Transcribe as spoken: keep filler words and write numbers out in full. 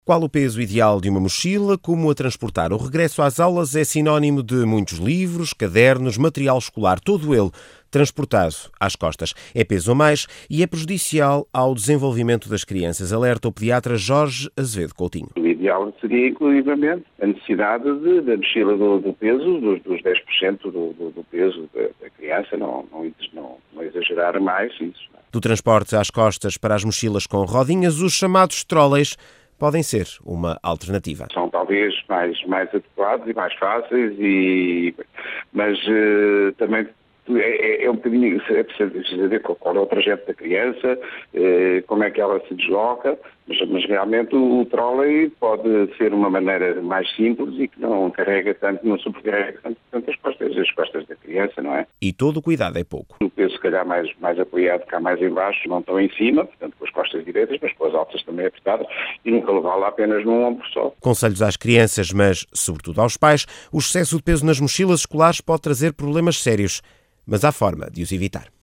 Qual o peso ideal de uma mochila? Como a transportar? O regresso às aulas é sinónimo de muitos livros, cadernos, material escolar, todo ele transportado às costas. É peso a mais e é prejudicial ao desenvolvimento das crianças, alerta o pediatra Jorge Azevedo Coutinho. O ideal seria, inclusivamente, a necessidade de, da mochila do, do peso, dos, dos dez por cento do, do, do peso da, da criança, não, não, não, não exagerar mais isso. Do transporte às costas para as mochilas com rodinhas, os chamados trolleys podem ser uma alternativa. São talvez mais, mais adequados e mais fáceis, e, mas uh, também é, é um bocadinho, é preciso saber qual é o trajeto da criança, uh, como é que ela se desloca, mas, mas realmente o, o trolley pode ser uma maneira mais simples e que não carrega tanto, não sobrecarrega tanto, tanto as costas, as costas da criança, não é? E todo o cuidado é pouco. O peso, se calhar, mais, mais apoiado cá mais em baixo, não tão em cima, portanto com as costas direitas, mas com as altas também apertadas, e nunca levá-la apenas num ombro só. Conselhos às crianças, mas sobretudo aos pais: o excesso de peso nas mochilas escolares pode trazer problemas sérios, mas há forma de os evitar.